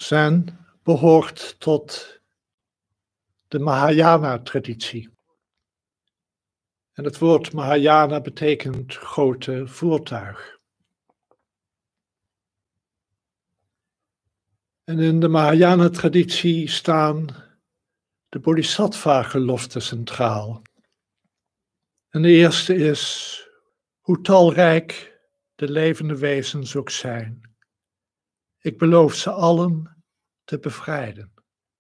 Zen behoort tot de Mahayana-traditie. En het woord Mahayana betekent grote voertuig. En in de Mahayana-traditie staan de Bodhisattva-geloften centraal. En de eerste is, hoe talrijk de levende wezens ook zijn, ik beloof ze allen te bevrijden.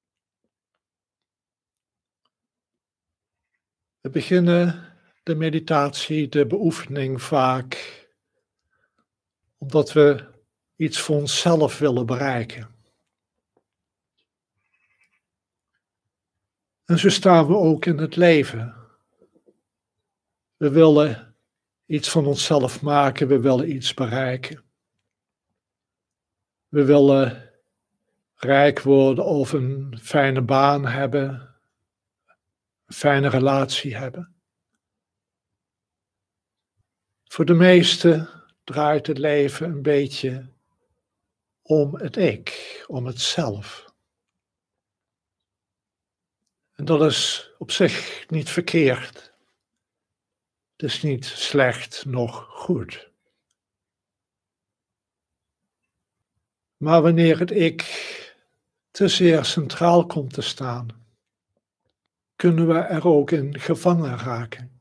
We beginnen de meditatie, de beoefening vaak omdat we iets voor onszelf willen bereiken. En zo staan we ook in het leven. We willen iets van onszelf maken, we willen iets bereiken. We willen rijk worden of een fijne baan hebben, een fijne relatie hebben. Voor de meesten draait het leven een beetje om het ik, om het zelf. En dat is op zich niet verkeerd. Het is niet slecht, noch goed. Maar wanneer het ik te zeer centraal komt te staan, kunnen we er ook in gevangen raken.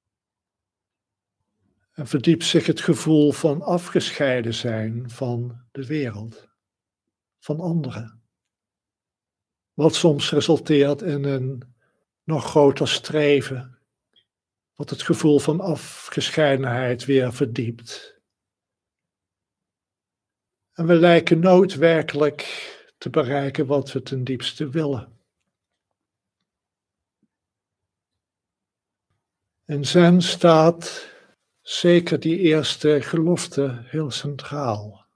En verdiept zich het gevoel van afgescheiden zijn van de wereld, van anderen. Wat soms resulteert in een nog groter streven, wat het gevoel van afgescheidenheid weer verdiept. En we lijken nooit werkelijk te bereiken wat we ten diepste willen. In Zen staat zeker die eerste gelofte heel centraal.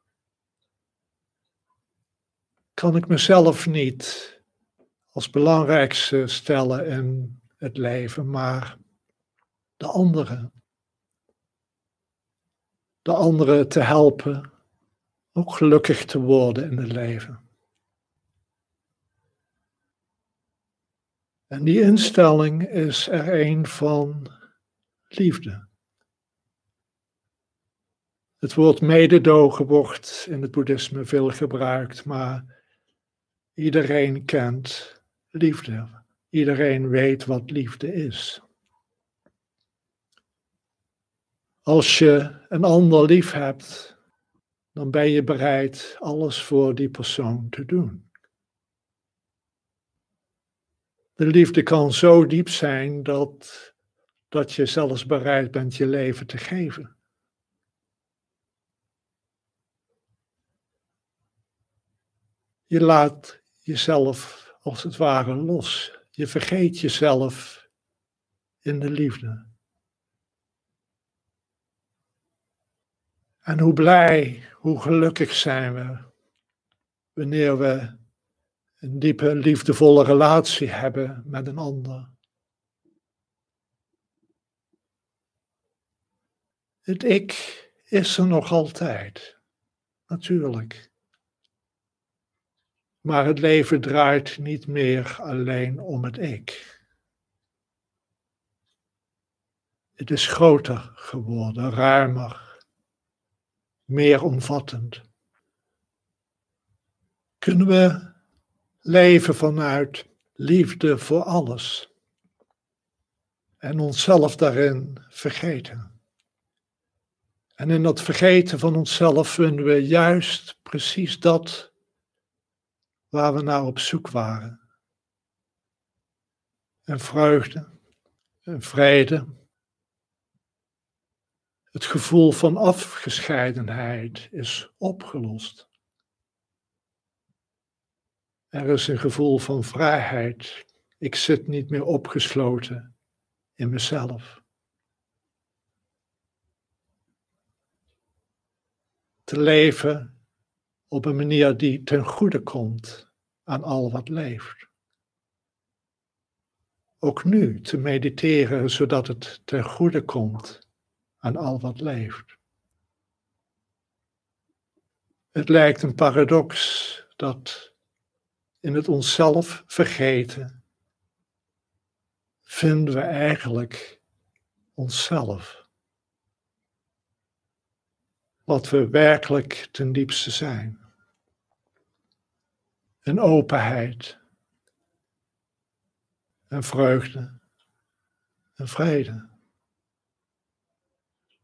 Kan ik mezelf niet als belangrijkste stellen in het leven, maar de anderen. De anderen te helpen ook gelukkig te worden in het leven. En die instelling is er een van liefde. Het woord mededogen wordt in het boeddhisme veel gebruikt, maar iedereen kent liefde. Iedereen weet wat liefde is. Als je een ander lief hebt, dan ben je bereid alles voor die persoon te doen. De liefde kan zo diep zijn dat je zelfs bereid bent je leven te geven. Je laat jezelf als het ware los. Je vergeet jezelf in de liefde. En hoe blij, hoe gelukkig zijn we wanneer we een diepe, liefdevolle relatie hebben met een ander. Het ik is er nog altijd, natuurlijk. Maar het leven draait niet meer alleen om het ik. Het is groter geworden, ruimer, meer omvattend. Kunnen we leven vanuit liefde voor alles en onszelf daarin vergeten. En in dat vergeten van onszelf vinden we juist precies dat waar we naar op zoek waren. En vreugde, en vrede. Het gevoel van afgescheidenheid is opgelost. Er is een gevoel van vrijheid. Ik zit niet meer opgesloten in mezelf. Te leven op een manier die ten goede komt aan al wat leeft. Ook nu te mediteren zodat het ten goede komt aan al wat leeft. Het lijkt een paradox dat in het onszelf vergeten, vinden we eigenlijk onszelf. Wat we werkelijk ten diepste zijn. En openheid. En vreugde. En vrede.